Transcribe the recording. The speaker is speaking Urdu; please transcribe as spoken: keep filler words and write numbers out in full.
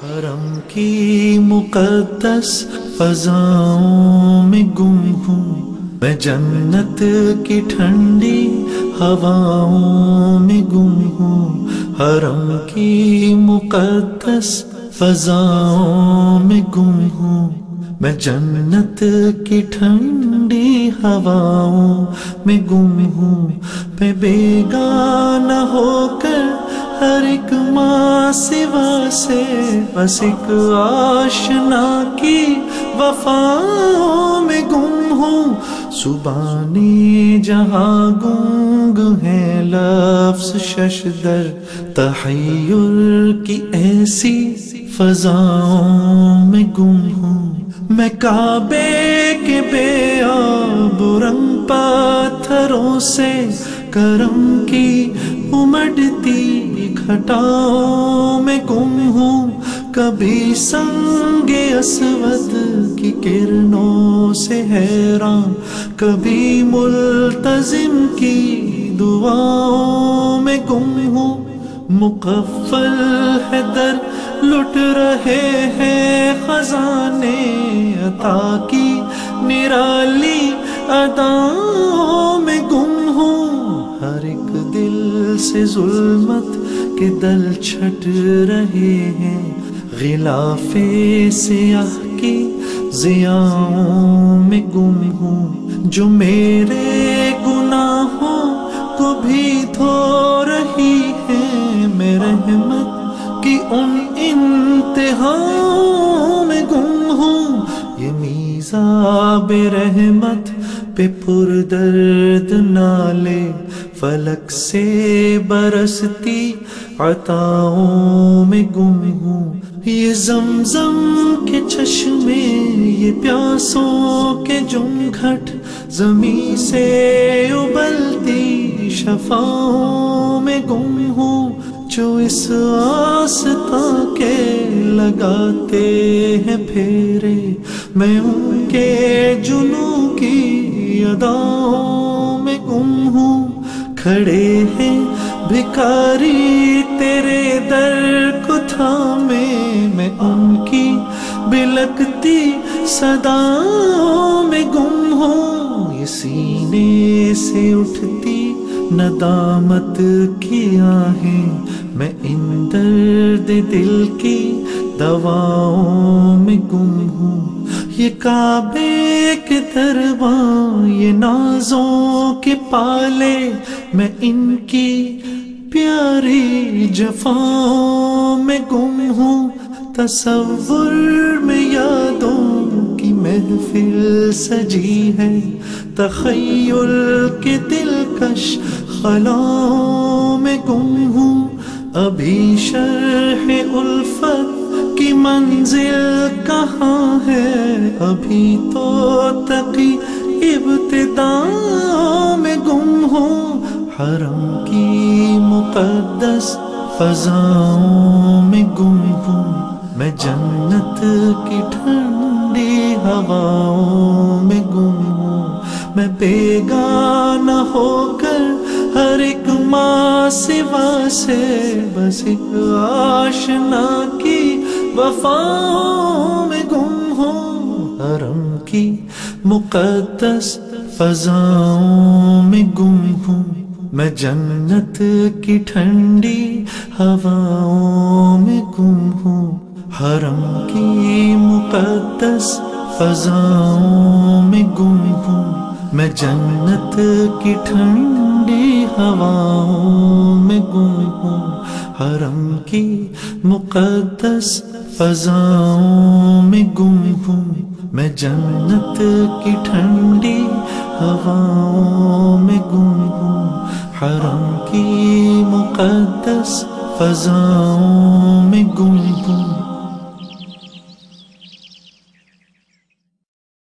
حرم کی مقدس فضاؤں میں گم ہوں، میں جنت کی ٹھنڈی ہواؤں میں گم ہوں۔ حرم کی مقدس فضاؤں میں گم ہوں، میں جنت کی ٹھنڈی ہواؤں میں گم ہوں۔ میں بیگانہ ہو کر ہر ایک ماں سوا سے، بس ایک آشنا کی وفاؤں میں گم ہوں۔ زبانِ جہاں گنگ ہے لفظ ششدر، تحیر کی ایسی فضاؤں میں گم ہوں۔ میں کعبے کے بے آب رنگ پاتھروں سے، کرم کی امڑتی گھٹاؤں میں گم ہوں۔ کبھی سنگ اسود کی کرنوں سے حیران، کبھی ملتزم کی دعاؤں میں گم ہوں۔ مقفل ہے در لٹ رہے ہیں خزانے عطا کی نرالی اداؤں میں گم ہوں۔ ہر ایک دل سے ظلمت کے دل چھٹ رہے ہیں، غلاف سیاہ کی ضیاؤں میں گم ہوں۔ جو میرے گناہوں کو بھی دھو رہی ہے، میں رحمت کی ان انتہاؤں میں گم ہوں۔ یہ میزاب رحمت پہ پردرد نالے فلک سے برستی عطاؤں میں گم ہوں۔ یہ زمزم کے چشمے، یہ پیاسوں کے جمگھٹ، زمیں سے ابلتی شفاؤں میں گم ہوں۔ جو اس آستاں کے لگاتے ہیں پھیرے، میں ان کے جنوں کی اداؤں میں گم ہوں۔ کھڑے ہیں بھکاری تیرے در کو تھامے، میں ان کی بلکتی صداؤں میں گم ہوں۔ یہ سینے سے اٹھتی ندامت کی آہیں، میں ان درد دل کی دواؤں میں گم ہوں۔ یہ کعبے کے درباں، یہ نازوں کے پالے، میں ان کی پیاری جفاؤں میں گم ہوں۔ تصور میں یادوں کی محفل سجی ہے، تخیل کے دلکش خلاؤں میں گم ہوں۔ ابھی شرح الفت کی منزل کہاں ہے، ابھی تو تقی ابتداؤں میں گم ہوں۔ حرم کی مقدس فضاؤں میں گم ہوں، میں جنت کی ٹھنڈی ہواؤں میں گم ہوں۔ میں بیگانہ ہو کر ہر ایک ماں سوا سے، بس ایک آشنا کی وفاؤں میں گم ہوں۔ حرم کی مقدس فضاؤں میں گم ہوں، میں جنت کی ٹھنڈی ہواؤں میں گم ہوں۔ حرم کی مقدس فضاؤں میں گم ہوں، میں جنت کی ٹھنڈی ہواؤں میں گم ہوں۔ حرم کی مقدس فضاؤں میں گم ہوں، میں جنت کی ٹھنڈی ہواؤں میں گم ہوں۔ حرم کی مقدس فضاؤں میں گم ہوں،